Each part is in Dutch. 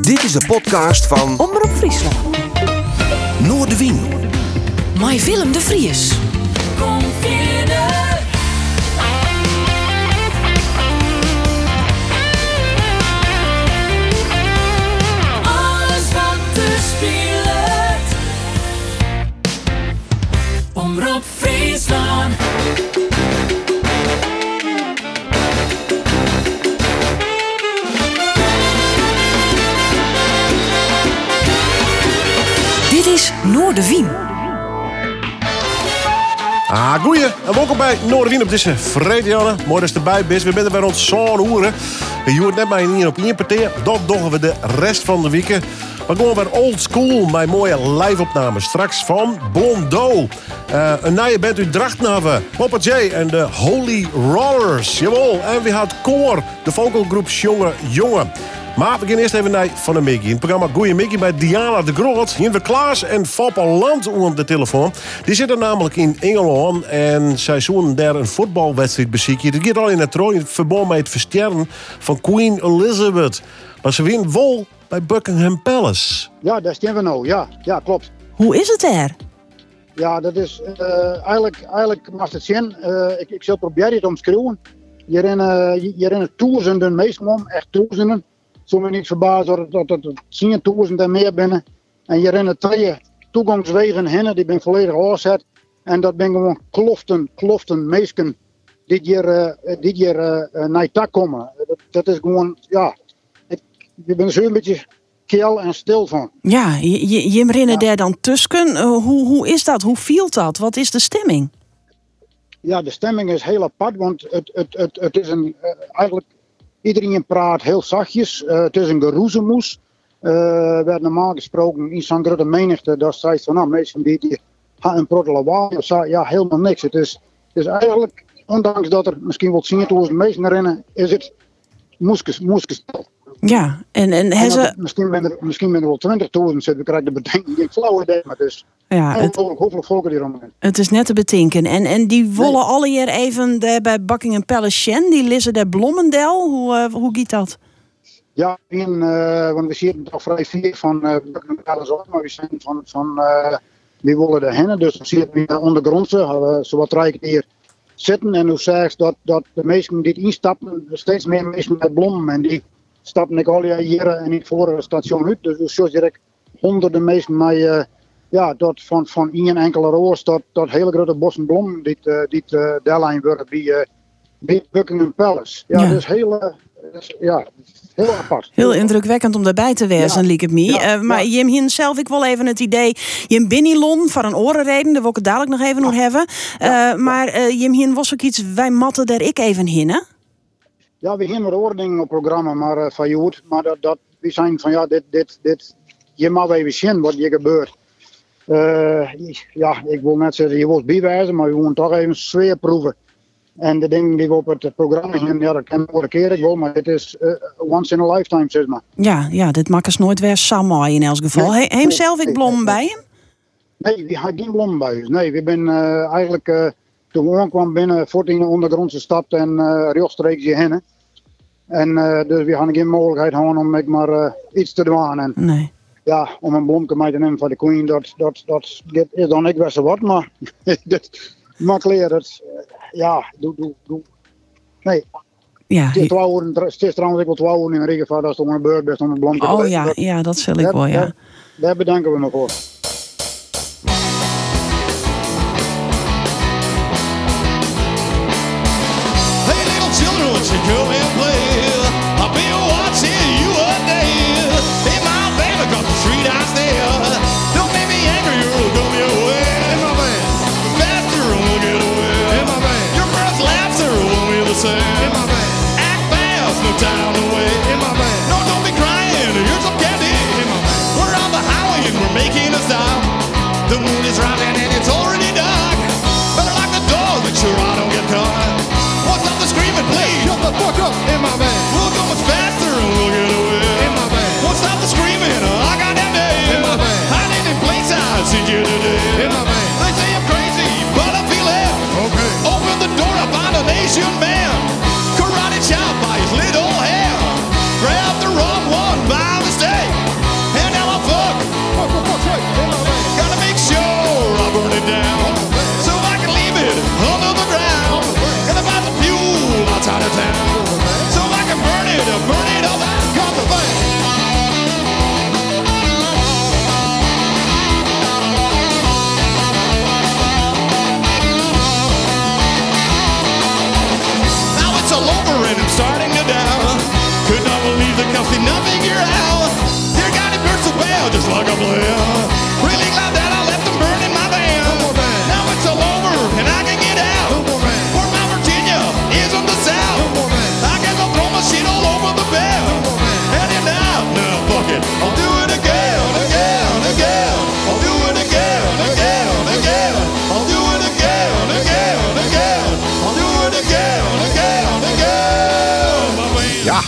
Dit is de podcast van Omroep Friesland. Noordewien. Met Willem de Vries. Kom binnen. Alles wat er speelt. Omroep Friesland. Dit is Noordewien. Goeie en welkom bij Noordewien op deze vrijdag. Mooi dat je erbij bent. We zijn weer rond zo'n uren. Je hoort net maar hier op één partij. Dat doen we de rest van de week. We gaan weer old school met mooie live-opnames. Straks van Bondo. Een nieuwe band uit Drachtnaven. Papa J en de Holy Rollers. Jawel. En we hadden Koor, de vocalgroep Jonge. Maar we gaan eerst even naar Van de Mickey. In het programma Goeie Mickey bij Diana de Groot. Hier hebben we Klaas en Foppa Land op de telefoon. Die zitten namelijk in Engeland. En zij zullen daar een voetbalwedstrijd bezieken. Dat gaat al in het troon. Verband met het versterren van Queen Elizabeth. Maar ze winnen wel bij Buckingham Palace. Ja, daar staan we nou. Ja, klopt. Hoe is het er? Ja, dat is eigenlijk mag het zien. Ik zal proberen het omschrijven. Je rennen duizenden mensen om, echt duizenden. Zo me niet verbazen dat er 10.000 en meer binnen. En je rennen 2 toegangswegen heen, die ben volledig afgezet. En dat ben gewoon kloften mensen die hier naar je tak komen. Dat is gewoon, ja, ik ben er zo een beetje kil en stil van. Ja, je rennen daar dan tussen. Hoe is dat? Hoe voelt dat? Wat is de stemming? Ja, de stemming is heel apart, want het is eigenlijk... Iedereen praat heel zachtjes. Het is een geroezemoes. Werd normaal gesproken in zo'n grote menigte. Dat zei van, nou, mensen die gaan een prot lawaai. Ja, helemaal niks. Het is eigenlijk, ondanks dat er misschien wel 10.000 mensen rennen, is het moeskestel. Ja, en misschien ben er wel 20.000 zitten. We krijgen de bedenking. Ik flauw idee, maar het is hoeveel volk die eromheen. Het is net te betinken. En die wollen alle hier even bij Buckingham Palace Shen. Die lissen daar Blommendel. Hoe gaat dat? Ja, want we zitten toch vrij veel van Buckingham Palace op. Maar we zijn van die willen er heen. Dus we zitten we ondergrondse. Zowat rijk hier zitten. En hoe zeg je dat de mensen die instappen, steeds meer mensen met blommen. En die stappen ik al hier en niet voor het station uit. Dus zoals direct honderden mensen met dat van één enkele roos tot hele grote bossen bloemen die deadline worden bij Buckingham Palace. Ja, dat is heel apart. Heel indrukwekkend om daarbij te wezen, liek het me. Ja, maar je hebt zelf, ik wil even het idee, je hebt Binnilon voor een orenreden, daar wil ik het dadelijk nog even over hebben. Maar je hebt was ook iets, wij matten daar ik even hinnen. Ja, we hebben een ordening op het programma, maar van Jood. Maar we zijn van dit je mag even zien wat hier gebeurt. Ik wil net zeggen, je wilt bijwijzen, maar we moeten toch even sfeer proeven. En de dingen die we op het programma hebben, dat kan ik een keer wel, maar het is once in a lifetime, zeg maar. Ja, dit mag eens nooit weer samen in elk geval. Hij heeft zelf ik blommen bij hem? Nee, we hebben geen blommen bij ons. Nee, we zijn eigenlijk... Toen we aankwamen binnen, voort in de ondergrondse stad en rechtstreeks hierheen. En dus we hadden geen mogelijkheid om maar iets te doen. En, nee. Ja, om een blomke mee te nemen van de Queen, dat is dan ik best wat, maar dat mag leren. Doe. Nee. Ja, het is trouwens ook wel 2 uur in de regenvaart als er een beurt best om een blomke te nemen. Ja, dat zal ik wel, ja. Daar bedanken we me voor. Won't you come and play? I've been watching you a day. Hey, my baby, across the street I stare. Don't make me angry, you'll come your way. In my van, faster and we'll get away. In my van, your breath laughter won't be the same. In my van, act fast, no time to wait. In my van, no, don't be crying, here's some candy. In my van, we're on the highway and we're making a stop. The moon is rising and it's already dark. Better lock the door, make sure I don't get caught. What's up the screaming, please? Shut the fuck up in my van. We'll go much faster and we'll get away. In my van. Won't stop the screaming, I got that day. In my van. I need in place, I see you today. In my van. They say I'm crazy, but I feel it. Okay. Open the door to find an Asian man. Karate chop by his little hair. Grab the wrong one by mistake.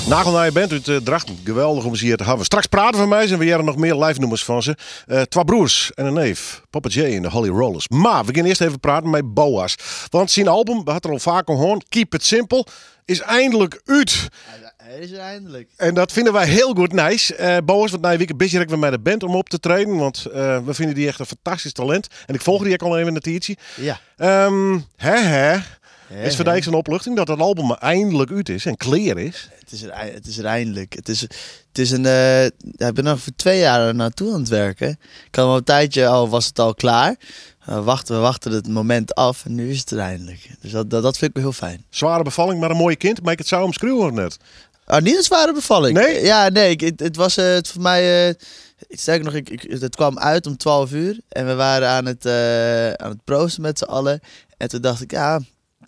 Nagelnaaien band uit Drachten. Geweldig om ze hier te hebben. Straks praten van mij en we jaren nog meer live nummers van ze. Twee broers en een neef. Papa J en de Holly Rollers. Maar we gaan eerst even praten met Boas. Want zijn album, we hadden er al vaak gehoord, Keep It Simple, is eindelijk uit. Hij is er eindelijk. En dat vinden wij heel goed nice. Boas, want na een week bezig we met de band om op te treden. Want we vinden die echt een fantastisch talent. En ik volg die ook al even in de tijdje. Ja. Is voor deze een opluchting dat het album eindelijk uit is en clear is? Het is er eindelijk. Het is een. Ik ben nog voor 2 jaar er naartoe aan het werken. Ik had al een tijdje was het al klaar. We wachten het moment af en nu is het er eindelijk. Dus dat vind ik wel heel fijn. Zware bevalling, maar een mooie kind. Maar ik het zou hem schreeuwen net. Oh, niet een zware bevalling. Nee? Ja, nee. Het was voor mij. Sterker nog, het kwam uit om 12 uur en we waren aan het proosten met z'n allen. En toen dacht ik, ja.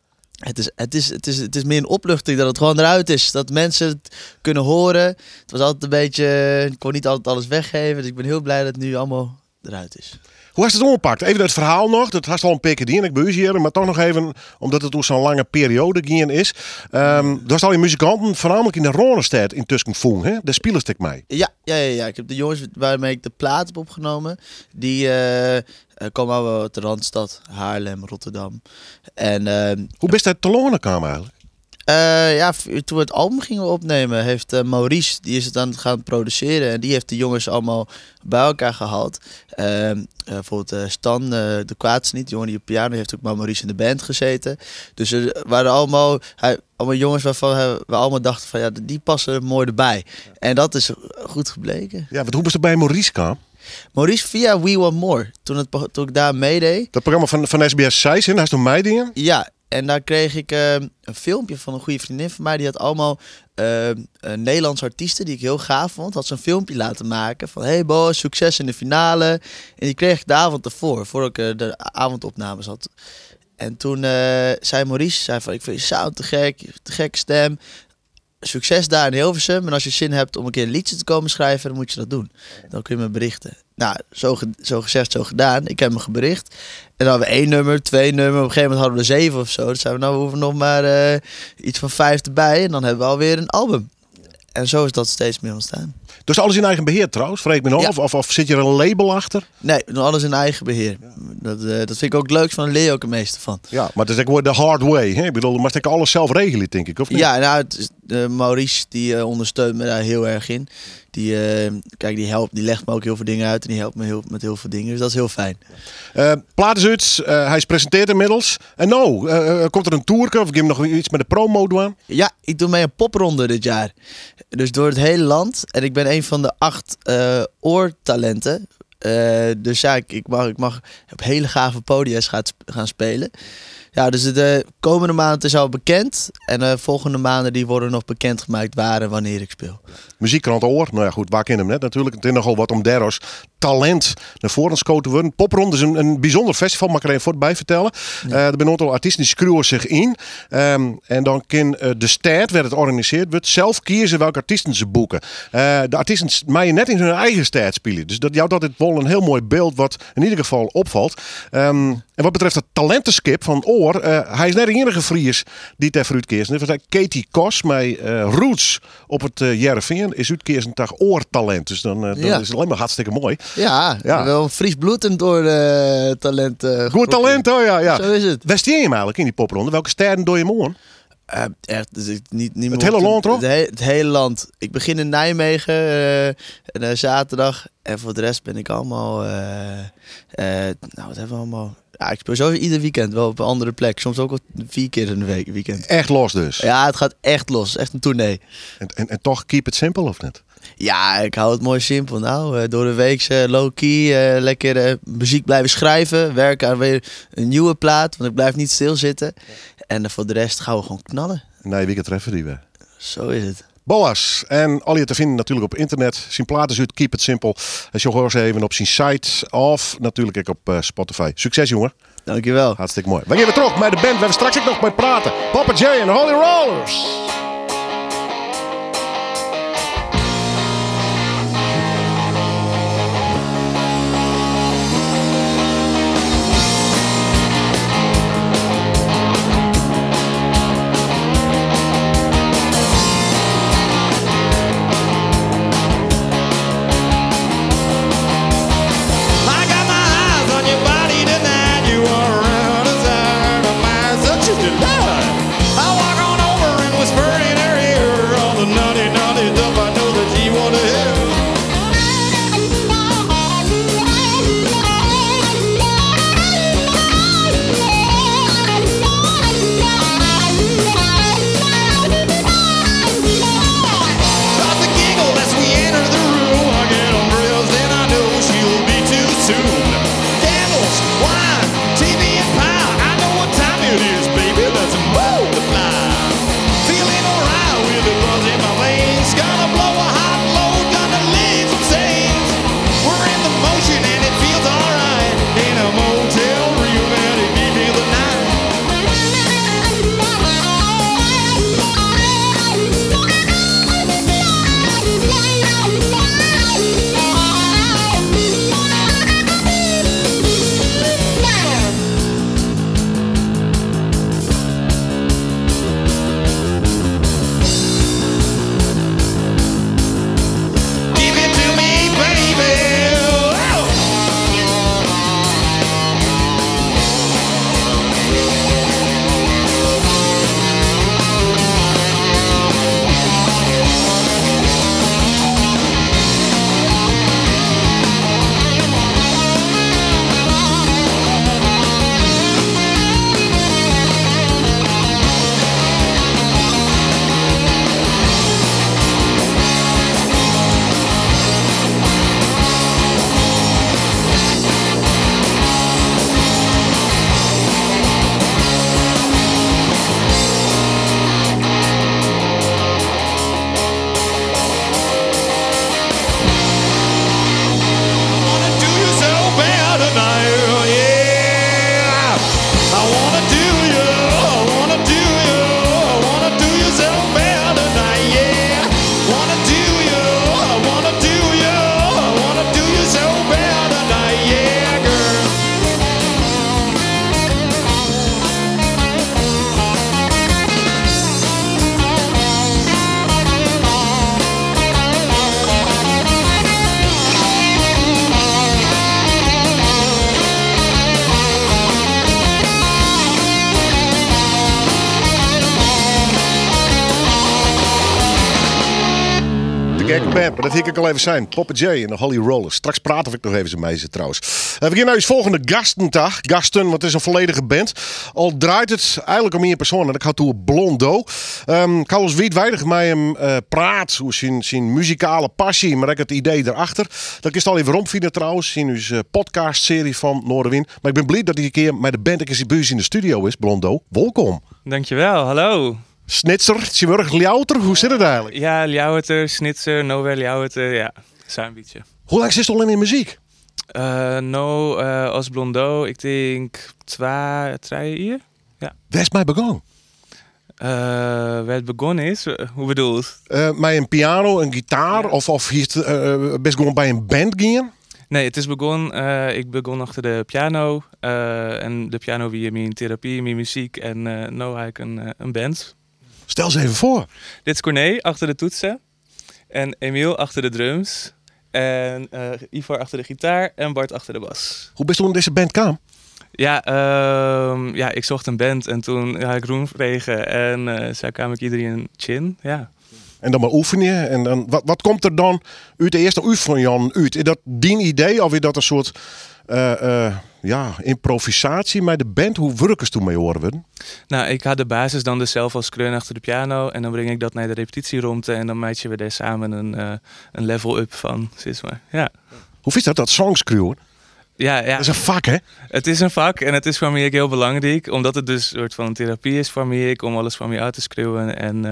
Het is meer een opluchting dat het gewoon eruit is. Dat mensen het kunnen horen. Het was altijd een beetje. Ik kon niet altijd alles weggeven. Dus ik ben heel blij dat het nu allemaal eruit is. Hoe is het omgepakt? Even het verhaal nog. Dat had al een paar keer gedaan, ik beuzeren, maar toch nog even, omdat het door zo'n lange periode gaan is. Er was al je muzikanten, voornamelijk in de Ronestad in Tuskenvoen, hè? Daar spelen ik mee. Ja. Ik heb de jongens waarmee ik de plaat heb opgenomen. Die komen allemaal uit de Randstad, Haarlem, Rotterdam. En hoe best dat te lonen kwam eigenlijk? Toen we het album gingen opnemen, heeft Maurice, die is het aan het gaan produceren. En die heeft de jongens allemaal bij elkaar gehaald. Bijvoorbeeld Stan, de Kwaadste niet, de jongen die op piano heeft ook met Maurice in de band gezeten. Dus er waren allemaal jongens waarvan we allemaal dachten van ja, die passen er mooi erbij. En dat is goed gebleken. Ja, want hoe was het bij Maurice kwam? Maurice via We Want More, toen ik daar meedeed. Dat programma van SBS 6, hij is toen meedingen? Ja. En daar kreeg ik een filmpje van een goede vriendin van mij. Die had allemaal Nederlandse artiesten die ik heel gaaf vond. Had ze een filmpje laten maken van hey Bo, succes in de finale. En die kreeg ik de avond ervoor, voordat ik de avondopnames had. En toen zei Maurice, ik vind je sound te gek, je hebt te gekke stem. Succes daar in Hilversum. En als je zin hebt om een keer een liedje te komen schrijven, dan moet je dat doen. Dan kun je me berichten. Nou, zo gezegd, zo gedaan. Ik heb me gebericht. En dan hadden we 1 nummer, 2 nummer. Op een gegeven moment hadden we er 7 of zo. Dus zeiden we, nou, we hoeven nog maar iets van 5 erbij. En dan hebben we alweer een album. En zo is dat steeds meer ontstaan. Dus alles in eigen beheer trouwens, vreek me nog? Ja. Of zit je er een label achter? Nee, alles in eigen beheer. Dat vind ik ook het leukst van, daar leer je ook het meeste van. Ja, maar het is ook de hard way. Hè? Ik bedoel, maar ik alles zelf regelen, denk ik, of niet? Ja, nou, Maurice die ondersteunt me daar heel erg in. Die legt me ook heel veel dingen uit en die helpt me met heel veel dingen. Dus dat is heel fijn. Plaat is uit, hij is presenteerd inmiddels. En komt er een tour of ik hem nog iets met de promo doen? Ja, ik doe mee een popronde dit jaar. Dus door het hele land. En ik ben een van de 8 oortalenten. Dus ja, ik mag op hele gave podia's gaan spelen. Ja, dus de komende maanden is al bekend. En de volgende maanden die worden nog bekendgemaakt waar en wanneer ik speel. Muziekkrant Oor, nou ja goed, waar ken je hem net natuurlijk. Het is nogal wat om Deros talent naar voren geschoten worden. Popronde is een bijzonder festival, mag ik er even voorbij vertellen. Ja. Er zijn een aantal artiesten die schreeuwen zich in. En dan kan de stad, waar het georganiseerd wordt, zelf kiezen welke artiesten ze boeken. De artiesten mij net in hun eigen stad spelen. Dus dat jou altijd wel een heel mooi beeld wat in ieder geval opvalt. En wat betreft het talentenskip van Oor, hij is net de enige Fries die ter fruitkeers. Net was Katie Kos, met roots op het Jereveen, is uitkeers een dag oortalent. Dus dan is het alleen maar hartstikke mooi. Ja, wel een Fries bloed en door talent. Goed talent, oh ja. Zo is het. Waar steer je hem eigenlijk in die popronde? Welke steden doe je hem aan? Echt, dus niet het hele land, toch? Het hele land. Ik begin in Nijmegen zaterdag. En voor de rest ben ik allemaal... wat hebben we allemaal... Ja, ik speel sowieso ieder weekend wel op een andere plek. Soms ook wel 4 keer in de weekend. Echt los dus? Ja, het gaat echt los. Het is echt een tournee. En toch keep it simple, of niet? Ja, ik hou het mooi simpel. Nou, door de week low-key, lekker muziek blijven schrijven. Werken aan weer een nieuwe plaat, want ik blijf niet stilzitten. En voor de rest gaan we gewoon knallen. Nee, weekend treffen die we. Zo is het. Boas. En al je te vinden natuurlijk op internet. Zijn platen uit Keep It Simple. En je hoort ze even op zijn site of natuurlijk ook op Spotify. Succes, jongen. Dankjewel. Hartstikke mooi. We gaan weer terug met de band. We hebben straks ook nog mee praten. Papa J en de Holly Rollers. Gekke band, maar dat hik ik al even zijn. Poppa J en de Holly Rollers. Straks praten we ook nog even mee ze trouwens. We beginnen nou eens volgende gasten, want het is een volledige band. Al draait het eigenlijk om één persoon en dat gaat toe Blondo. Carlos Wietweidig met hem praat hoe zijn muzikale passie, maar ook het idee erachter. Dat is al even rondvinden trouwens in uw podcastserie van Noorderwind. Maar ik ben blij dat hij een keer met de band in de studio is, Blondo. Welkom. Dankjewel, hallo. Snitser, Tjimurg, Ljouter, hoe zit het eigenlijk? Ja, Ljouter, Snitser, Nowhere Ljouter, ja, zo'n beetje. Hoe lang zit je al in muziek? Als Blondo, ik denk 2 jaar. Ja. Waar is mij begonnen? Waar het begonnen is, hoe bedoel je? Met een piano, een gitaar of hier best gewoon bij een band gaan? Nee, het is begonnen, ik begon achter de piano. En de piano weer mijn therapie, mijn muziek en nu heb ik een band. Stel ze even voor. Dit is Corné achter de toetsen. En Emiel achter de drums. En Ivar achter de gitaar en Bart achter de bas. Hoe bist u in deze band kwam? Ja, ik zocht een band en toen had ik roem kregen en zo kwam ik iedereen een chin. Ja. En dan maar oefenen. En dan, wat komt er dan uit de eerste oefening uit? Is dat die idee of is dat een soort improvisatie met de band? Hoe werken ze toen mee horen we? Nou, ik had de basis dan dus zelf als kreun achter de piano en dan breng ik dat naar de repetitieruimte en dan maatje we daar samen een level up van, zeg maar. Ja. Hoe is dat songs crewen? Ja. Dat is een vak, hè? Het is een vak en het is voor mij ook heel belangrijk, omdat het dus een soort van therapie is voor mij, om alles van mij uit te schreeuwen. En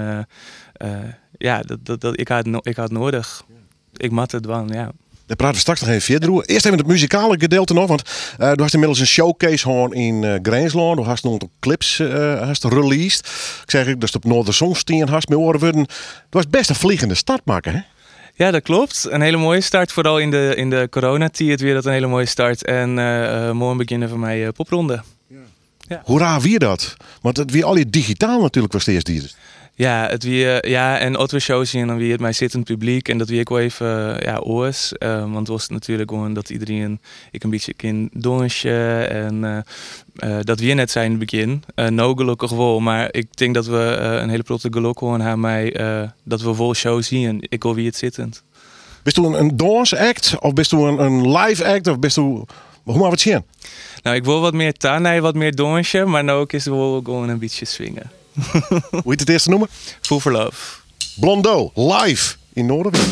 ik had nodig. Ik mat het wel, ja. Daar praten we straks nog even verder. Eerst even het muzikale gedeelte nog, want du hast inmiddels een showcase gewoon in Gransland. Du hast nog clips released. Ik zeg dat je op Noorderzonstien hast mee horen worden. Du was best een vliegende start maken, hè? Ja, dat klopt. Een hele mooie start. Vooral in de coronatijd weer dat een hele mooie start. En morgen beginnen van mij popronde. Ja. Hoe raar wie dat? Want het weer al je digitaal natuurlijk was het eerst die. Ja, het weer, en ook weer shows zien en dan weer het mij zittend publiek. En dat weer ik wel even oors. Want het was natuurlijk gewoon dat iedereen ik een beetje kan dansje. En dat weer net zijn in het begin. No gelukkig wel. Maar ik denk dat we een hele grote geluk gewoon aan mij. Dat we vol shows zien. Ik wil weer het zittend. Bist u een dansact? Of bist u een live act? Of bist u... Hoe maar wat zien? Nou, ik wil wat meer tanai, wat meer dansje. Maar nu ook is het wel gewoon een beetje swingen. Hoe heet het eerste noemen? Fool for Love. Blondo, live in Noorderwind.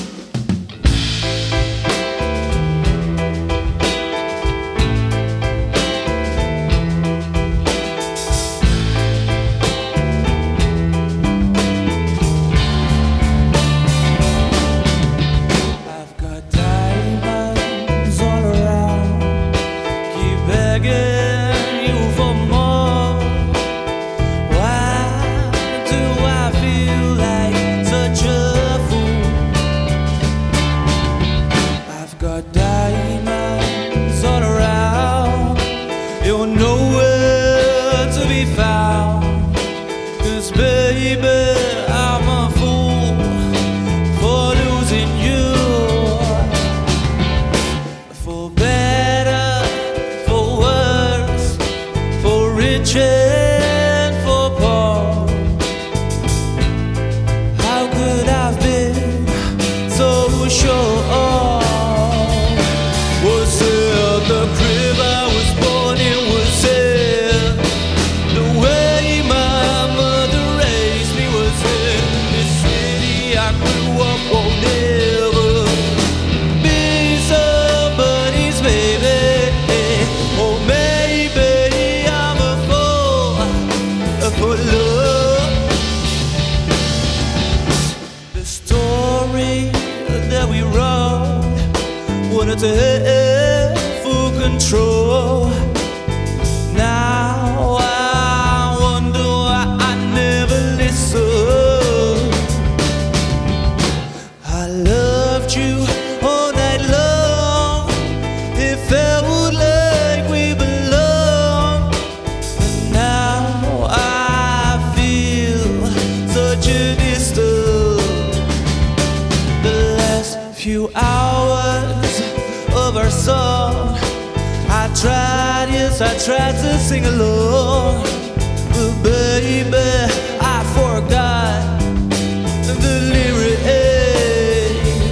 To have full control. Now I wonder why I never listened. I loved you all night long. It felt like we belonged. But now I feel such a distance. The last few hours of our song, I tried to sing along, but baby, I forgot the lyrics.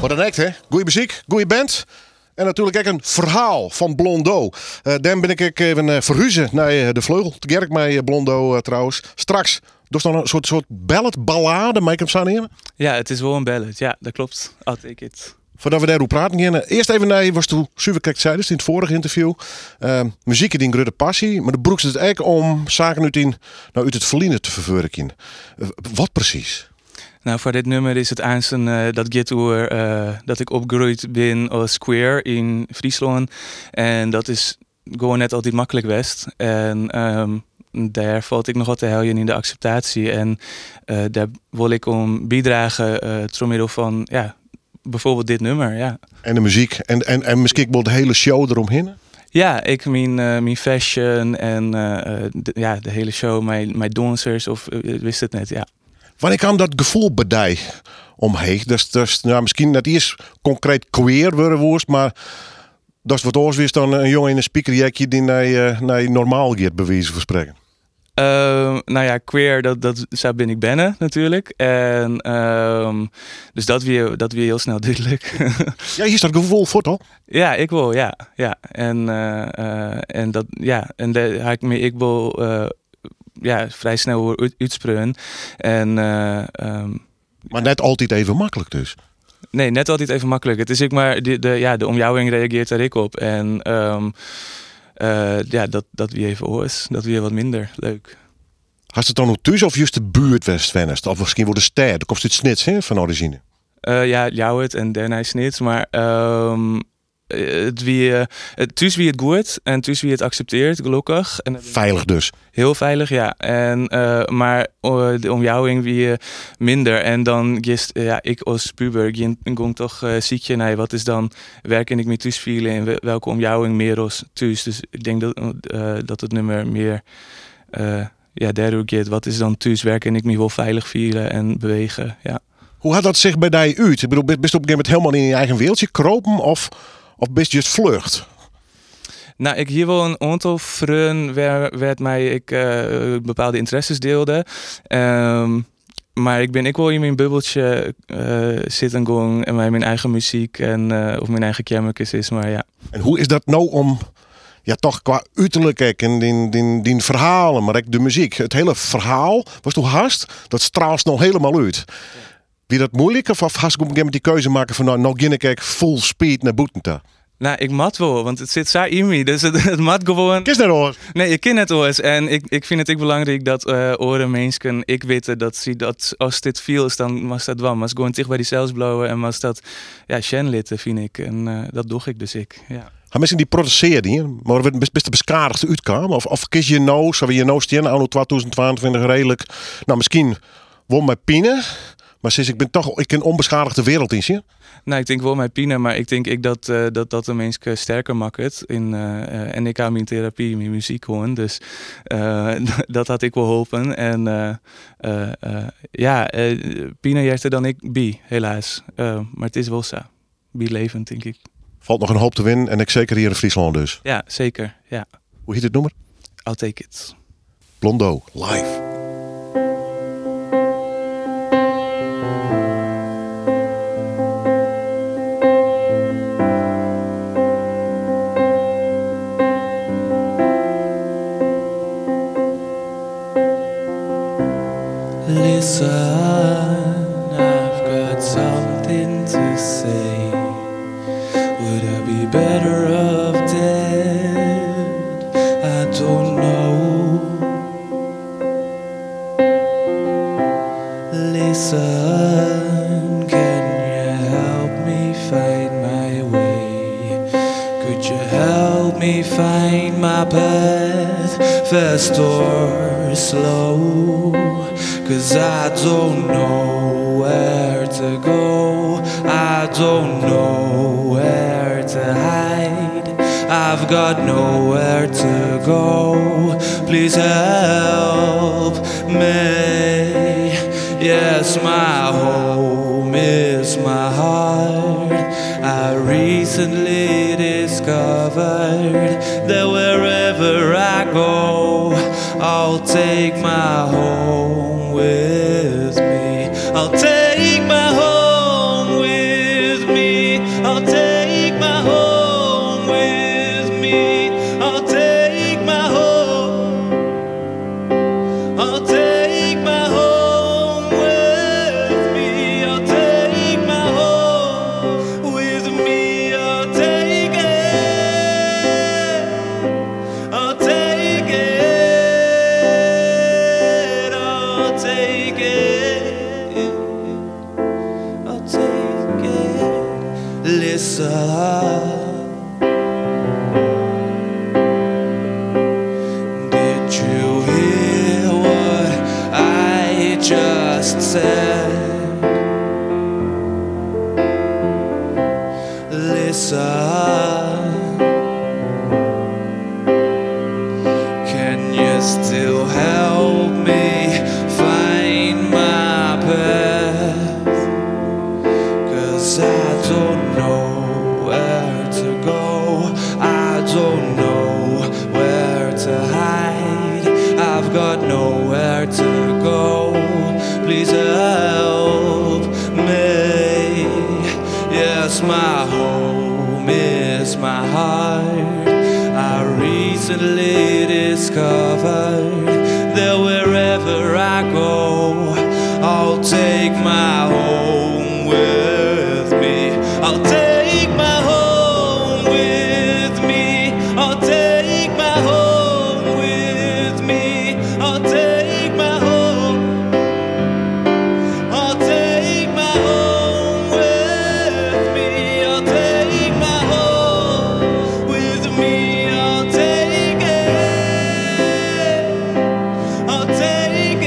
Wat een act, hè? Goeie muziek, goeie band. En natuurlijk ook een verhaal van Blondo. Dan ben ik even verhuizen naar de Vleugel. Te Gerk met Blondo trouwens. Straks, dus dan een soort ballade, mag ik hem zo nemen? Ja, het is wel een ballad. Ja, dat klopt. I'll take it. Voordat we daarover praten gaan. Eerst even naar, was toen Suverkijk zei, dus in het vorige interview. Muziek is een grote passie, maar de broeks het eigenlijk om zaken uit het verliezen te verwerken. Wat precies? Nou, voor dit nummer is het aanstaan dat gaat over dat ik opgegroeid ben als queer in Friesland. En dat is gewoon net altijd makkelijk west. En daar valt ik nog wat te helpen in de acceptatie. En daar wil ik om bijdragen door middel van, ja, bijvoorbeeld dit nummer, ja. En de muziek en misschien wel de hele show eromheen? Ja, ik mijn fashion en de hele show, mijn dancers, of wist het net, ja. Wanneer kwam dat gevoel bij jou omheen? Dus nou, misschien net eerst concreet queer worden, maar dat is wat oors wist dan een jongen in een speakerjekje die naar normaal gaat, bij wijze van spreken. Nou ja, queer, zo ben ik binnen natuurlijk. En dus dat weer heel snel duidelijk. Ja, hier staat gevoel voor toch? Ja, ik wil, ja. En dat, ja, en daar ga ik me, ik wil vrij snel uitspreken. En maar net altijd even makkelijk dus. Nee, net altijd even makkelijk. Het is ik maar de omjouwing reageert daar ik op. En dat wie even hoort, dat weer wat minder leuk. Had het dan nog thuis of juist de buurt West-Wennest? Of misschien wel de stad? Komt het snits hè, van origine? Ja, Ljouwert en daarna snits. Maar thuis wie het goed en thuis wie het accepteert, gelukkig. En veilig dus? Heel veilig, ja. En, maar de omjouwing wie minder. En dan ik als puber ging toch ziekje. Nee, wat is dan werken ik met thuis vielen en welke omjouwing meer als thuis. Dus ik denk dat het nummer meer daardoor gaat. Wat is dan thuis werken ik me wel veilig vielen en bewegen, ja. Hoe had dat zich bij jou uit? Ik bedoel, bist je op een gegeven moment helemaal in je eigen wereldje kropen of best je vlucht? Nou, ik hier wel een aantal vrienden werd mij ik bepaalde interesses deelde. Maar ik wil in mijn bubbeltje zitten gaan en mijn eigen muziek en of mijn eigen kermekes is, maar ja. En hoe is dat nou om, ja toch qua uiterlijk en die verhalen, maar ook de muziek. Het hele verhaal was toch haast, dat straalt nog helemaal uit. Ja. Wie dat moeilijk of haast ik op een gegeven moment die keuze maken van nou ging ik full speed naar Boetenta? Nou, ik mat wel, want het zit zo in me. Dus het mat gewoon. Kies net oors? Nee, ik ken het oors. En ik vind het ook belangrijk dat oren mensen ik weten dat als dit viel is, dan was dat wel. Maar gewoon dicht bij die cells blowen en was dat shenlitten, vind ik. En dat doe ik dus ik. Ja. Gaan mensen die protesteren hier, maar we best de beschadigd uitkomen? Of kies je nou, zou je nou stien, anno 2022 redelijk, nou misschien won mijn pine, maar sinds ik een onbeschadigde wereld in zie. Nou, ik denk wel mijn pine, maar ik denk dat de mensen sterker maakt. En ik hou mijn therapie, mijn muziek gewoon. Dus dat had ik wel hopen. En pine juist dan ik bi, helaas. Maar het is wel zo. Bi levend, denk ik. Valt nog een hoop te winnen en ik zeker hier in Friesland dus. Ja, zeker. Ja. Hoe heet het nummer? I'll take it. Blondo, live. Listen, I've got something to say. Would I be better off dead? I don't know. Listen, can you help me find my way? Could you help me find my path, fast or slow? 'Cause I don't know where to go, I don't know where to hide, I've got nowhere to go, please help me. Yes, my home is my heart. I recently discovered that wherever I go, I'll take my home with me. I'll take my home with me. listen. Did you hear what I just said? Listen. Can you still help me find my path? 'Cause I don't know where to go, I don't know where to hide, I've got nowhere to go. Please help me. Yes, my home is my heart. I recently discovered that wherever I go, I'll take my home with me. I'll take my home with me. I'll take my home with me. I'll take my home. I'll take my home with me. I'll take my home with me. I'll take it. I'll take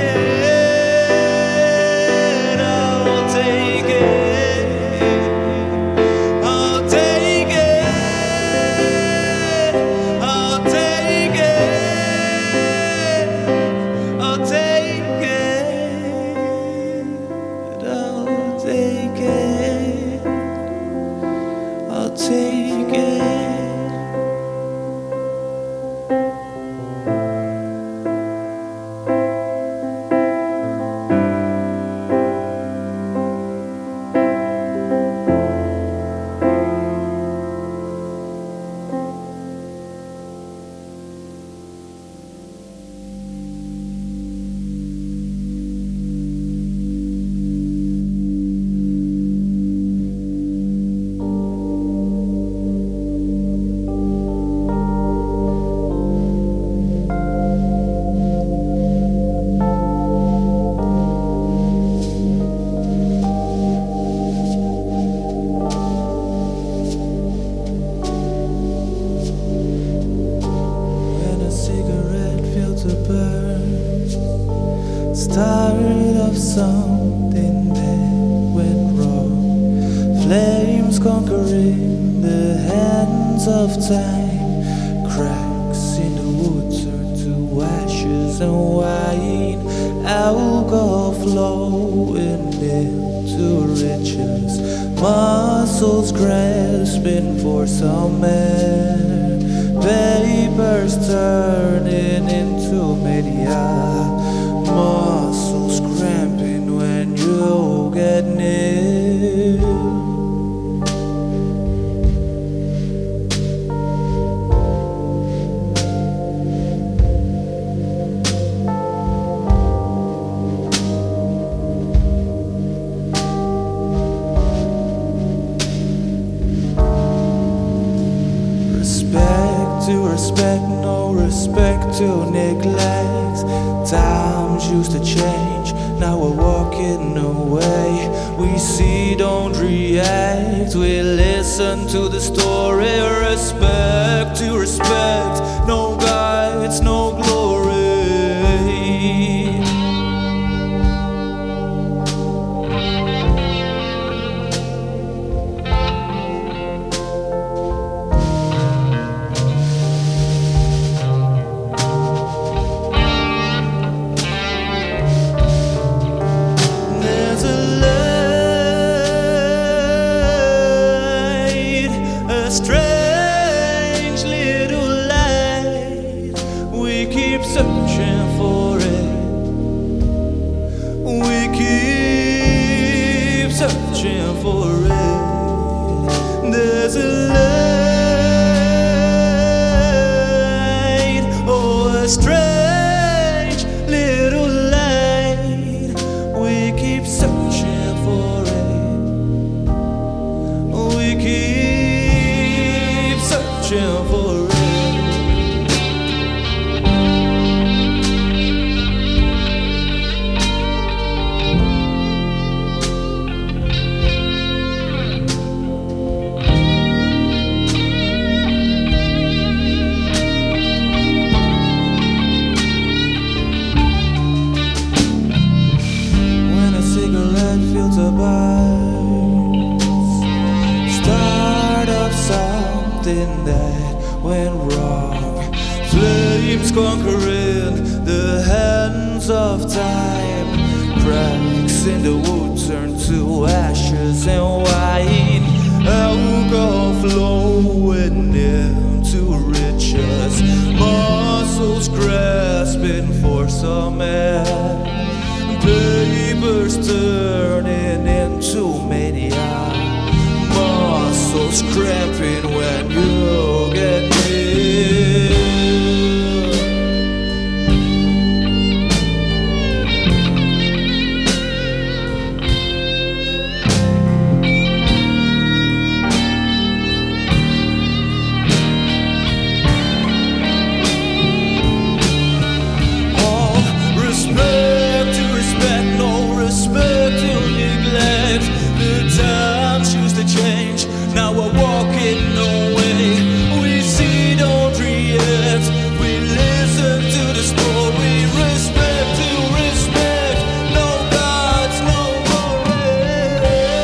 it. I'll take it. I'll take it. I'll take it. I'll take it. I'll take it. I'll take it. When a cigarette feels to burn, start of something that went wrong. Flames conquering the hands of time. Cracks in the wood turn to ashes and wine. Alcohol flowing into riches. Muscles grasping for some air. Papers turning into media. Muscles cramping when you get near. Respect to respect, no respect to neglect. Times used to change, now we're walking away. We see, don't react, we listen to the story. Respect to respect, no guides, no glory. There's a light, a strange little light. We keep searching for it. We keep searching for it. There's a light, oh, a strange little light. We keep searching for it. We keep searching for it. something that went wrong. Flames conquering the hands of time. Cracks in the wood turn to ashes and wine. Alcohol flowing into riches. Muscles grasping for some air. Papers turning into mania. Muscles cramping when you get near. Now we're walking away. We see, don't react. We listen to the story. Respect to respect. No gods, no glory.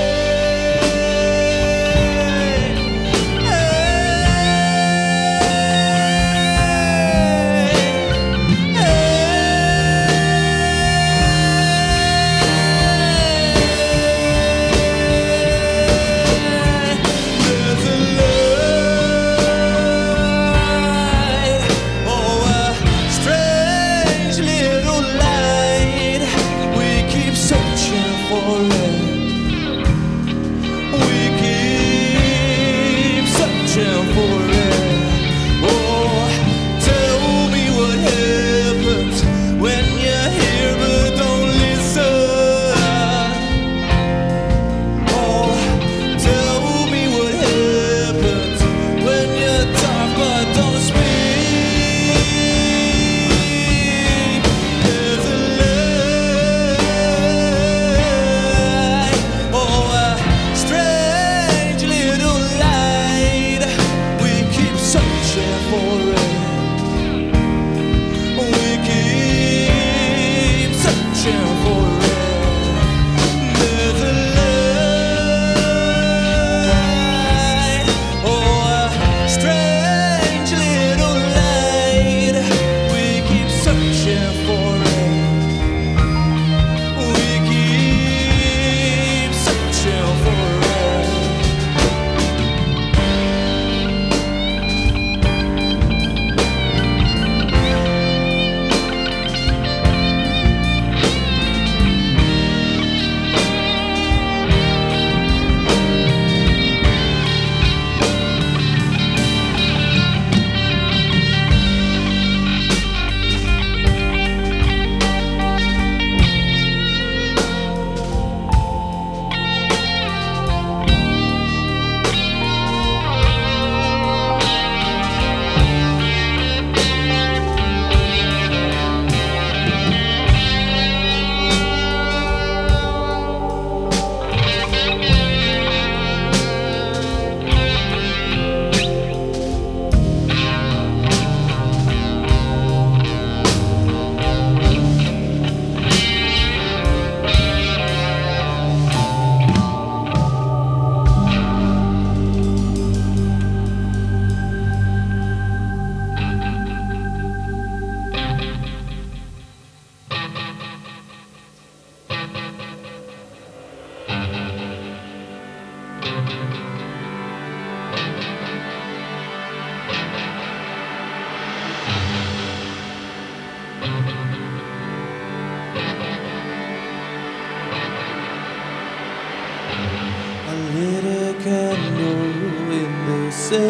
candle in the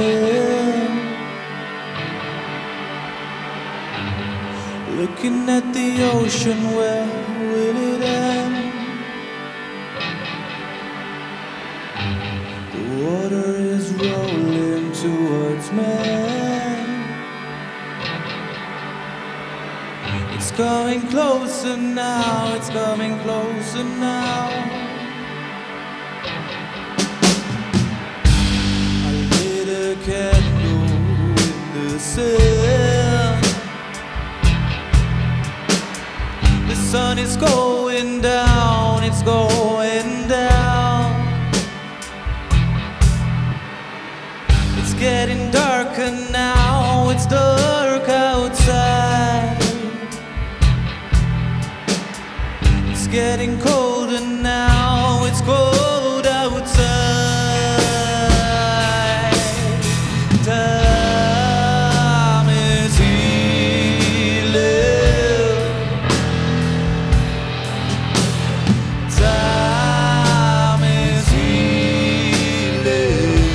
sand, looking at the ocean, where will it end? The water is rolling towards me. It's coming closer now, it's coming closer now. I lit a candle in the sand. The sun is going down, it's going down. It's getting darker now, it's dark outside. It's getting colder now, it's cold outside. Time is healing. Time is healing.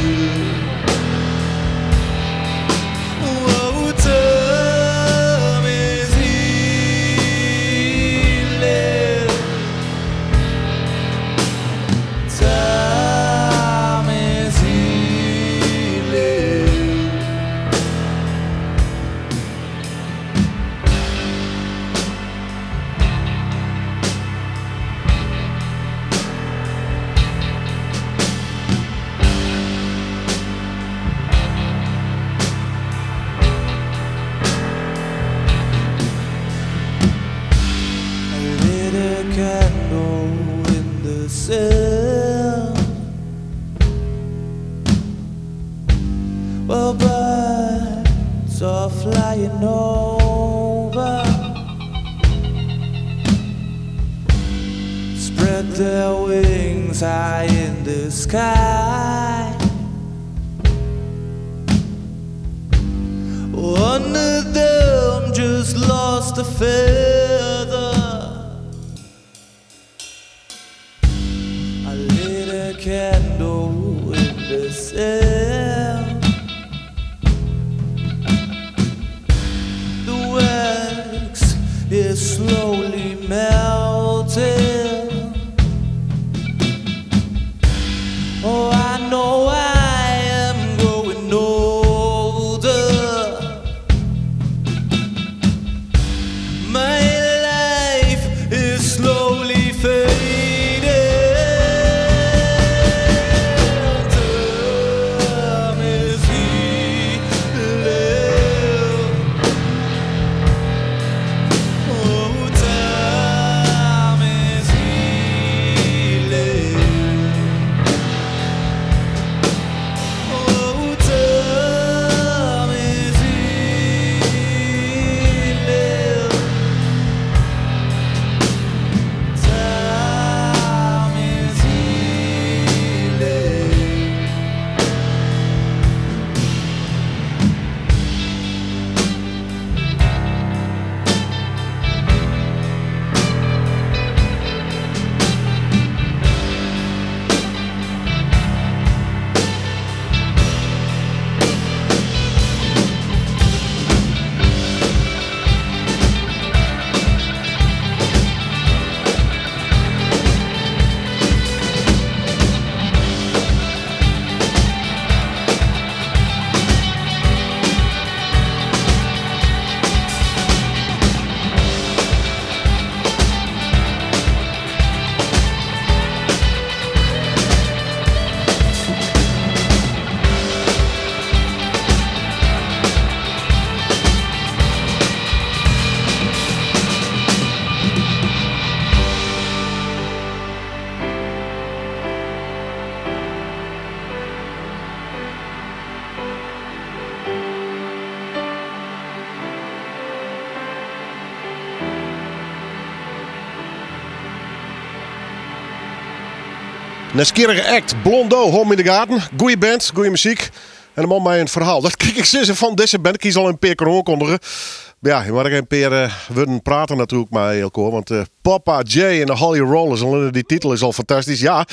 Oh, time is healing. Time is healing. I lit a candle in the cell, while birds are flying over, spread their wings high in the sky. One of them just lost a feather. I lit a candle in the cell. The wax is slowly melting. Oh, I know I am growing older. My life is slowly fading. Time is healing. Oh, time is healing. Oh, time is healing. Time is healing. Nieuwsgierige act, Blondo, Home in the Garden. Goeie band, goeie muziek. En een man met een verhaal. Dat kijk ik sinds van deze band. Ik kies al een paar keer aankondigen. Ja, je mag er een paar willen praten natuurlijk maar heel kort. Want Papa J en de Holly Rollers, alleen die titel is al fantastisch. Ja,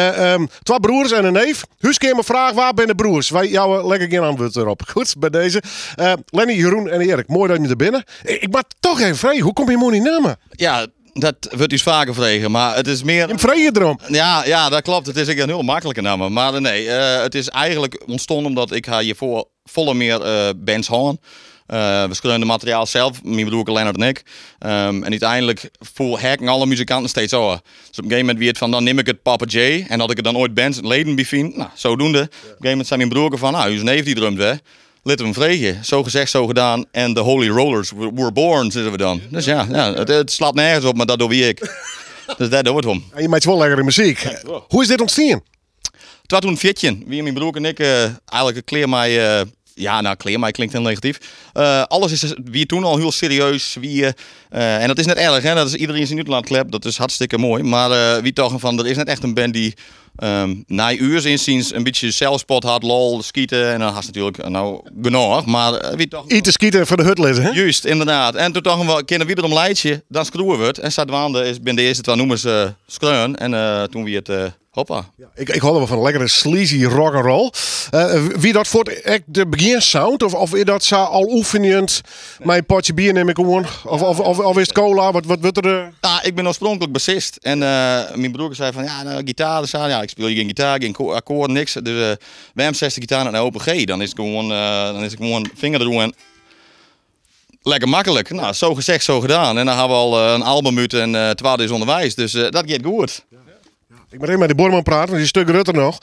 twee broers en een neef. Huiskeer me vraag, waar ben de broers? Wij jou lekker geen antwoord erop. Goed, bij deze. Lenny, Jeroen en Erik, mooi dat je er binnen. Ik maak toch even vrij. Hoe kom je mooi niet namen? Ja, dat wordt dus vaker vregen, maar het is meer... Je vrij je erom. Ja, dat klopt. Het is een heel makkelijke naam. Maar nee, het is eigenlijk ontstaan omdat ik hiervoor volle meer bands hadden. We schreeuwen het materiaal zelf, mijn broer Lennart en ik. En uiteindelijk hacken alle muzikanten steeds over. Dus op een gegeven moment wie het van, dan neem ik het Papa J. En dat ik het dan ooit bands leden bevind. Nou, zodoende. Op een gegeven moment zei mijn broer van, nou, uw neef die drumt, hè. Laten we hem vregen. Zo gezegd, zo gedaan. En de Holy Rollers were born, zitten we dan. Dus ja, het slaat nergens op, maar dat doe wie ik. Dus dat doet hem. En je maakt wel lekkere muziek. Hoe is dit ontstaan? toen 14. Wie mijn broer en ik eigenlijk kleer mij... kleer mij klinkt heel negatief. Alles is wie toen al heel serieus. En dat is net erg, hè? Dat is iedereen zijn Nederlandklep. Dat is hartstikke mooi. Maar wie toch van, er is net echt een band die na uur inziens een beetje zelfspot had, lol, skieten. En dan had natuurlijk genoeg. Maar wie toch... Iets skieten voor de hutlessen, hè? Juist, inderdaad. En toen dachten we, kennen we weer om leidje, dan screwen we het. En Zadwaande is binnen de eerste 2 noemers skreun. En toen wie het... Hoppa. Ja, ik hou er wel van een lekkere sleazy rock'n'roll. Wie dat voor echt de beginsound? Of is dat zo al oefenend? Mijn potje bier neem ik gewoon. Of is het cola? Wat wordt er? Ik ben oorspronkelijk bassist. En mijn broer zei van, gitaar. Ik speel hier geen gitaar, geen akkoord, niks. Dus wij hebben 60 gitaar en een open G. Dan is het gewoon vinger erdoor en... Lekker makkelijk. Nou, zo gezegd, zo gedaan. En dan hebben we al een album uit en 12 is onderwijs. Dus dat gaat goed. Ik ben even met de Borman praten, want die stuk Rutter nog.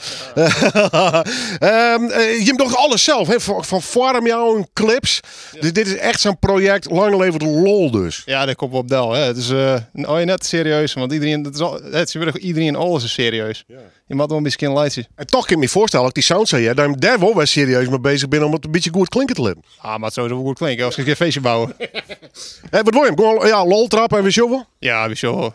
Je hebt nog alles zelf, hè? Van vorm jou en clips. Ja. Dus dit is echt zo'n project, lang leven de lol dus. Ja, dat komt wel op Del. Hè. Het is net serieus, want iedereen alles is serieus. Ja. Je moet wel een beetje een lijstje. En toch kan ik me voorstellen, als ik die sound zei, dat je daar wel serieus mee bezig bent om het een beetje goed klinken te laten. Maar het zou wel goed klinken als ik een feestje bouwen. Wat wil je hem? Gewoon lol trappen en we showen? Ja, we showen.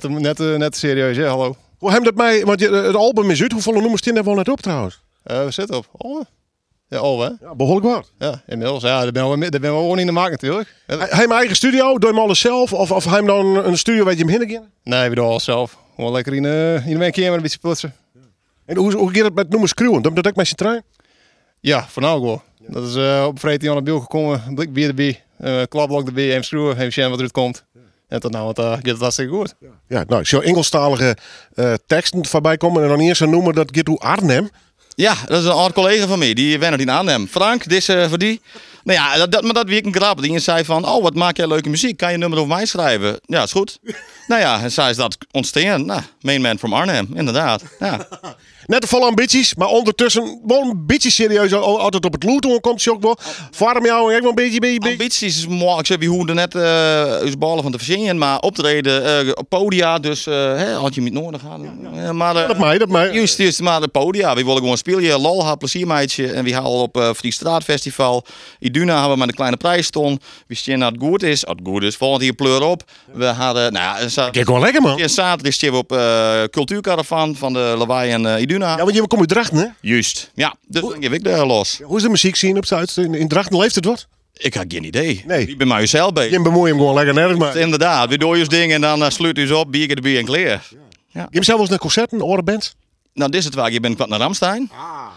Net serieus, hè? Hallo. Hoe hem dat mij, want het album is uit. Hoeveel nummers staan er wel net op trouwens? We zitten op Olwe. Ja, Olwe. Ja, behoorlijk wat. Ja, inmiddels. Ja, daar ben we gewoon in de markt natuurlijk. Hij mijn eigen studio, doe je hem alles zelf? Of hij hem dan een studio waar je hem heen gaan? Nee, we doen alles zelf. Gewoon lekker in een keer met een beetje poetsen. Ja. En hoe gaat het met nummers crewen? Dat ik met je trein? Ja, voornamelijk wel. Ja. Dat is op vrijdag aan de beeld gekomen. Blik bier erbij. Klapblok erbij. Even schroeven. Even zien wat eruit komt. En tot nou gaat het hartstikke goed. Ja, nou, als je Engelstalige teksten voorbij komen en dan eerst een noemen, dat gaat hoe Arnhem. Ja, dat is een oud collega van mij, die werkt in Arnhem. Frank, dit is voor die. Nou ja, maar dat weer een grap. Die zei van, wat maak jij leuke muziek? Kan je een nummer over mij schrijven? Ja, is goed. Nou ja, en zij is dat ontstaan. Nou, main man from Arnhem, inderdaad. Ja. Net te volle ambities, maar ondertussen wel een beetje serieus altijd op het loot komt je ook wel. Varm jou echt wel een beetje. Ambities is mooi. Ik zeg wie hoe er net ballen van te verzinnen, maar optreden op podia, dus had je niet nodig gaan. Maar dat mij. Juist, maar de podia. We willen gewoon spelen, lol, had pleziermeidje en we halen op Free Straat Festival. Iduna hebben we met een kleine prijston. We zien dat het goed is. Als het goed is, volgend hier pleur op. We hadden, kijk gewoon lekker man. En zaterdag zitten we op Cultuurcaravan van de Lawaai en Iduna. Ja, want je komt uit Drachten, hè? Juist, ja. Dus dan geef ik daar los. Ja, hoe is de muziek zien op Zuid? In Drachten leeft het wat? Ik had geen idee. Nee. Ik ben maar jezelf bezig. Je bemoeit hem gewoon lekker nergens maar. Inderdaad, we doen je ding en dan sluit u op, bier erbij en kleer. Ja. Je hebt zelf wel eens naar concerten, orenbands? Nou, dit is het waar. Je bent kwart naar Ramstein.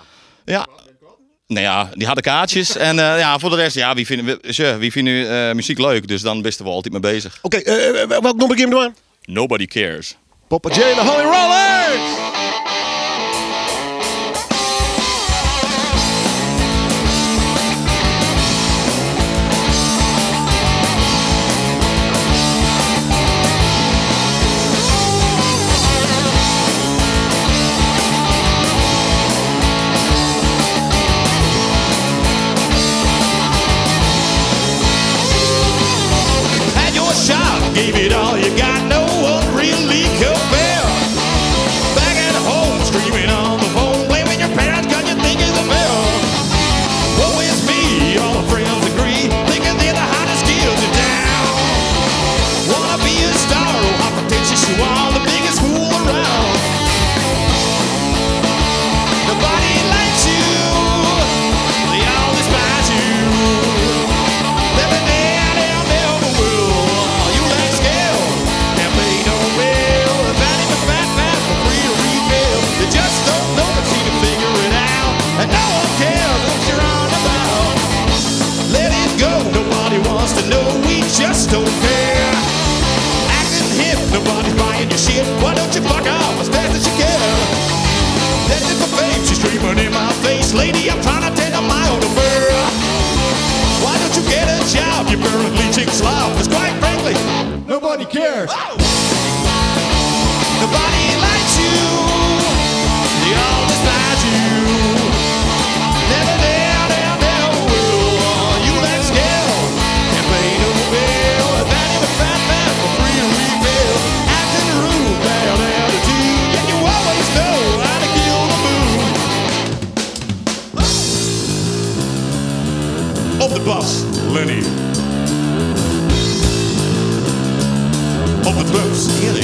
Ja. Nou ja, die hadden kaartjes. En voor de rest, ja, wie vinden muziek leuk? Dus dan best we altijd mee bezig. Oké, welk nummer geef je hem aan? Nobody Cares. Papa J en de Holy Rollers! Gave it all you got, no one really compare. Back at home, screaming on the phone, blaming your parents 'cause you think it's a fail. Woe is me, all the friends agree, thinking they're the hottest skills in town. Wanna be a star, oh how pretentious you are, the biggest fool around. Nobody likes you, they all despise you. Living there, down there on the world. And no one cares what you're on about. Let it go, nobody wants to know, we just don't care. Acting hip, nobody's buying your shit. Why don't you fuck off as fast as you can? That's it for fame, she's screaming in my face. Lady, I'm trying to take a mile to burn. Why don't you get a job, you burning leeching slob? Cause quite frankly, nobody cares. Oh. Nobody likes you, they all despise you. Never there, down there, world. You lack skill and pay no bill. That ain't a fat man for free to refill. Acting rude, bad attitude. Yet you always know how to kill the mood. Op de bas, Lenny. Op de drums, Erik.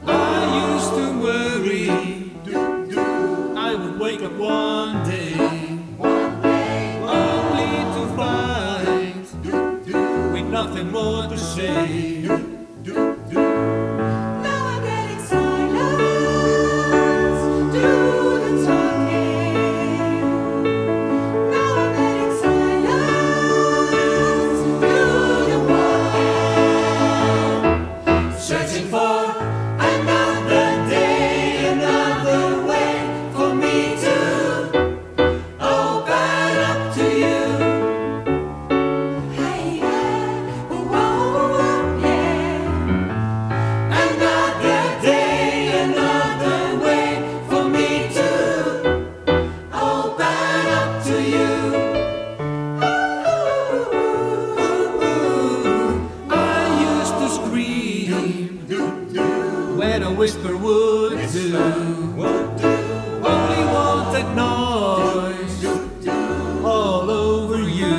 wake up one day day. Now I'm getting silence. Do the talking. Now I'm getting silence. Do the walking. Searching for another day, another way for me to open up to you. Hey, yeah. Whoa, yeah. Another day, another way for me to open up to you. I used to scream when a whisper would do. Only wanted noise all over you.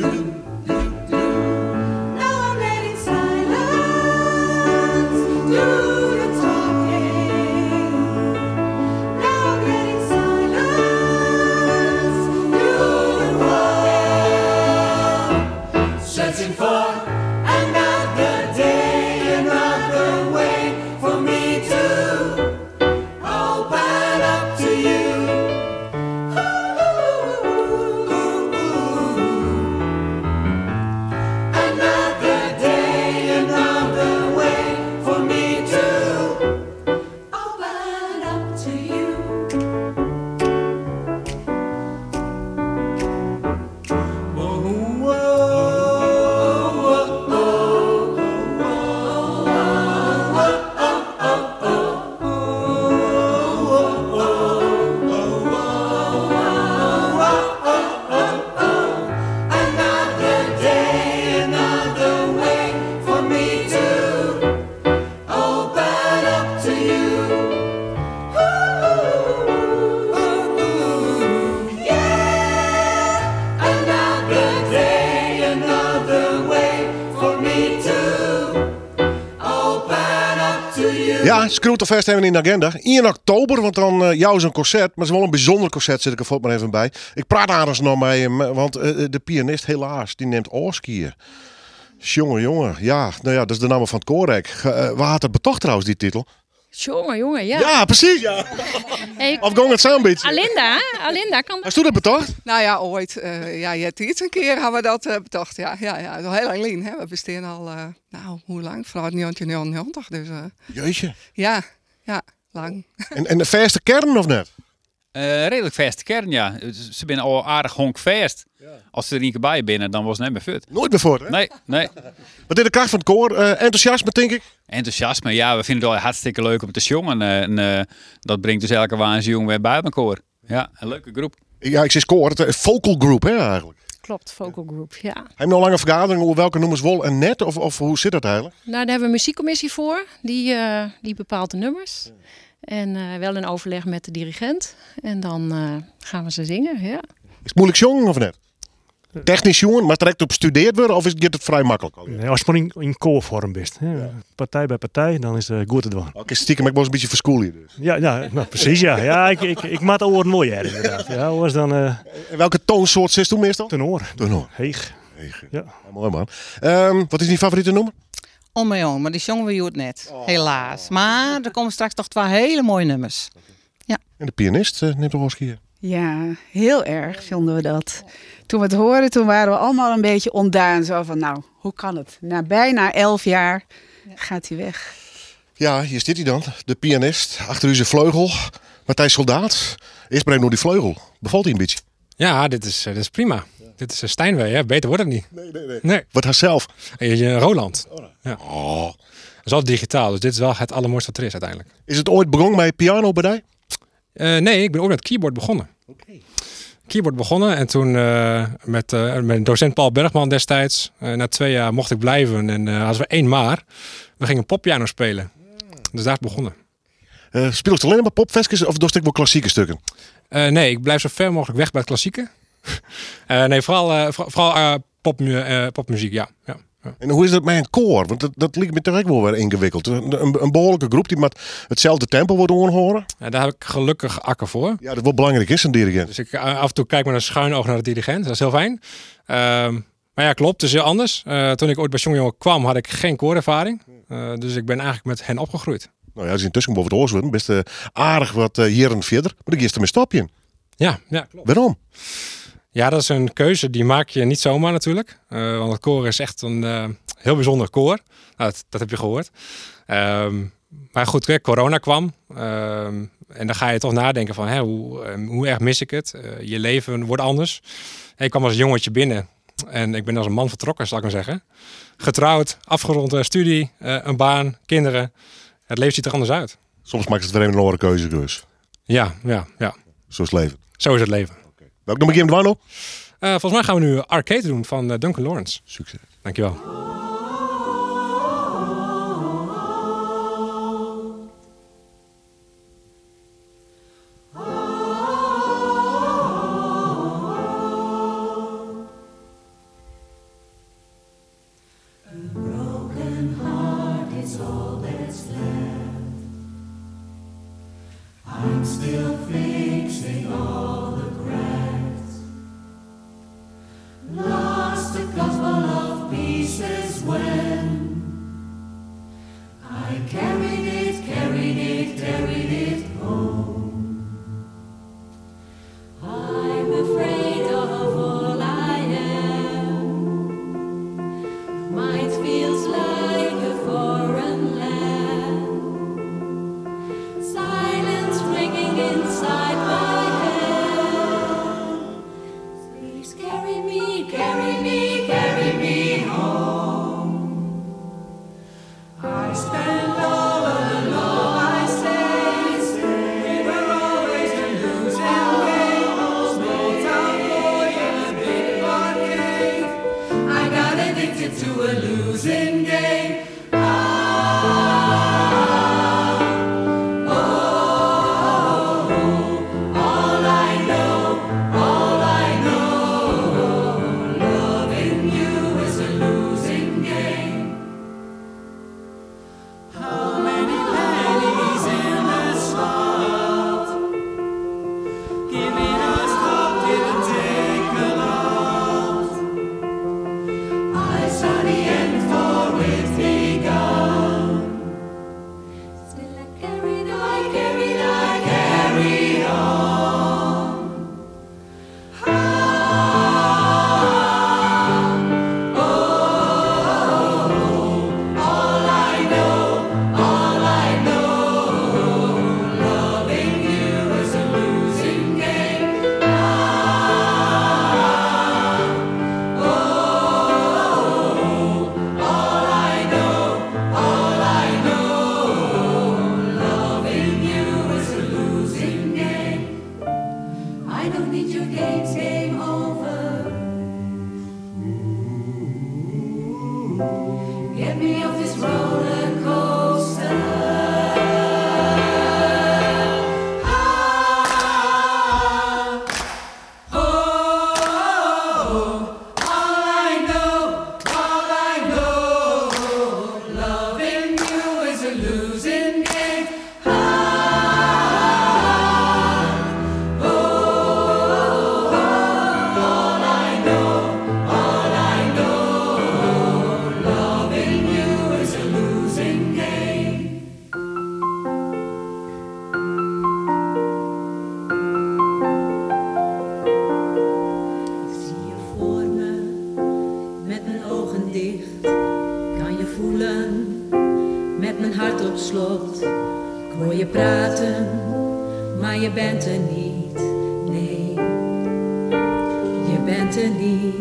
Now I'm getting silence. Do the talking. Now I'm getting silence. Do the walking. Searching for another day, another way for me to open up to you. Another day, another way for me to Open up to you. Another day, another way for me to open up to you. Yeah. Another day, another way for me to open up to you. Ja, Scrooterfest hebben we in de agenda. 1 oktober, want dan jou is een concert. Maar het is wel een bijzonder concert, zit ik er vlot maar even bij. Ik praat aardig nog mee hem, want de pianist helaas, die neemt oorskiën. Jongen, ja, nou ja, dat is de naam van het koorrek. Waar had het betocht trouwens, die titel? Jongen, ja. Ja, precies, ja. Hey, Of Gong het zo'n beetje. Alinda kan Hast u dat betocht? Nou ja, ooit. Ja, je hebt iets een keer hebben we dat bedacht. Ja, dat is al heel lang geleden. Hè. We bestaan al, nou, hoe lang? Vanaf 1990. Dus Jeetje. ja, lang. En de verste kern of net? Redelijk vaste kern, ja. Ze zijn al aardig honkvast. Als ze er niet bij binnen, dan was het net meer fut. Nooit meer voor, hè? Nee. Wat is de kracht van het koor? Enthousiasme, denk ik? Enthousiasme, ja. We vinden het wel hartstikke leuk om te zongen. En dat brengt dus elke waanse jongen weer bij mijn koor. Ja, een leuke groep. Ja, ik zeg koor. Het vocal group, hè, eigenlijk. Klopt, vocal group, ja. Heb je nog lange vergaderingen over welke nummers wol en net? Of hoe zit dat eigenlijk? Nou, daar hebben we een muziekcommissie voor. Die bepaalt de nummers. En wel in overleg met de dirigent. En dan gaan we ze zingen, ja. Is het moeilijk zongen of net? Technisch jongen, maar direct op studeerd worden of gaat het vrij makkelijk? Nee, als je maar in koorvorm bent. Ja. Partij bij partij, dan is het goed te doen. Oké, stiekem, ik was een beetje verschoelen hier dus. Ja, nou, precies ja. Ja, ik maak de oren mooi her inderdaad. Ja, was dan, En welke toonsoort zit toen meestal? Tenor. Tenor. Heeg. Ja. Mooi man. Wat is die favoriete nummer? On my own, maar die zongen we het net. Helaas. Maar er komen straks toch 2 hele mooie nummers. Ja. En de pianist neemt toch wel eens hier. Ja, heel erg vonden we dat. Toen we het hoorden, toen waren we allemaal een beetje ontdaan. Zo van, nou, hoe kan het? Na bijna 11 jaar gaat hij weg. Ja, hier zit hij dan. De pianist. Achter u zijn vleugel. Matthijs Soldaat. Eerst brengt nog die vleugel. Bevalt hij een beetje? Ja, dit is prima. Dit is Steinway, hè? Beter wordt het niet. Nee. Wat haar zelf? Roland. Ja. Dat is al digitaal, dus dit is wel het allermooiste wat er is uiteindelijk. Is het ooit begonnen bij piano bij mij? Nee, ik ben ook met keyboard begonnen. Keyboard begonnen en toen met docent Paul Bergman destijds. Na 2 jaar mocht ik blijven en als we 1 maar. We gingen poppiano spelen. Dus daar is het begonnen. Speel je alleen maar popfestjes of doe ik wel klassieke stukken? Nee, ik blijf zo ver mogelijk weg bij het klassieke. Nee, vooral popmuziek, ja. En hoe is dat met een koor? Want dat lijkt me toch ook wel weer ingewikkeld. Een behoorlijke groep die met hetzelfde tempo wordt horen. Ja, daar heb ik gelukkig akker voor. Ja, dat wel belangrijk is, een dirigent. Dus ik af en toe kijk maar een schuin oog naar de dirigent. Dat is heel fijn. Maar ja, klopt. Het is heel anders. Toen ik ooit bij Jongen kwam, had ik geen koorervaring. Dus ik ben eigenlijk met hen opgegroeid. Nou ja, als je intussen boven het oors wordt, best aardig wat jaren verder. Maar dan eerst ermee stopje. Ja, klopt. Waarom? Ja, dat is een keuze. Die maak je niet zomaar natuurlijk. Want het koor is echt een heel bijzonder koor. Nou, dat heb je gehoord. Maar goed, corona kwam. En dan ga je toch nadenken van hoe erg mis ik het? Je leven wordt anders. Ik kwam als jongetje binnen. En ik ben als een man vertrokken, zal ik maar zeggen. Getrouwd, afgerond studie, een baan, kinderen. Het leven ziet er anders uit. Soms maakt het weer een andere keuze dus. Ja. Zo is het leven. Zo is het leven. Welk nummer geef je hem, volgens mij gaan we nu Arcade doen van Duncan Lawrence. Succes. Dankjewel. I'm still fixing all the cracks. Lost a couple of pieces when I carried it home. I'm afraid of all I am. Mine feels like a foreign land. Silence ringing inside my head. Please carry me home. I spend all of the law I say. We were always a losing game. Small town boy in a big arcade. I got addicted to a losing game. Get me off this roller coaster. All I know, loving you is a losing game. Met mijn hart op slot, ik hoor je praten, maar je bent er niet. Nee, je bent er niet.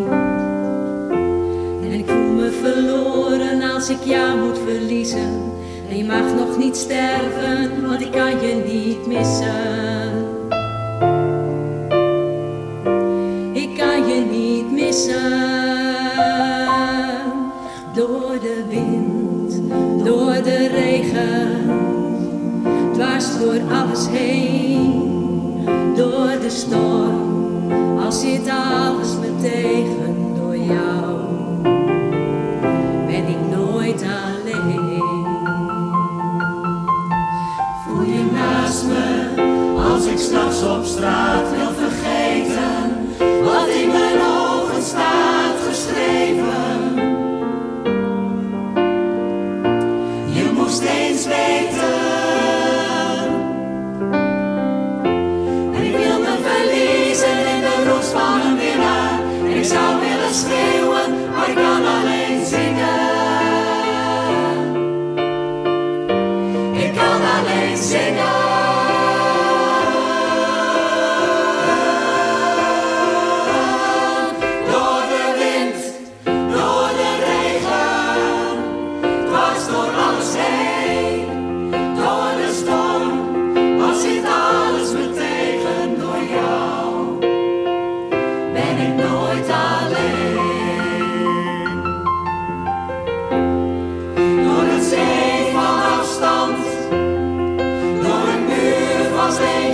En ik voel me verloren als ik jou moet verliezen. En je mag nog niet sterven, want ik kan je niet missen. Ik kan je niet missen. Door de wind, door de regen, dwars door alles heen. Door de storm, al zit alles me tegen. Door jou ben ik nooit alleen. Voel je naast me, als ik straks op straat wil vergeten wat in mijn ogen staat geschreven. schreeuwen, maar ik kan alleen zingen. Ik kan alleen zingen. Door de wind, door de regen, dwars door alles heen, door de storm, al zit alles me tegen, door jou ben ik nooit alleen. Door een zee van afstand, door een muur van steen.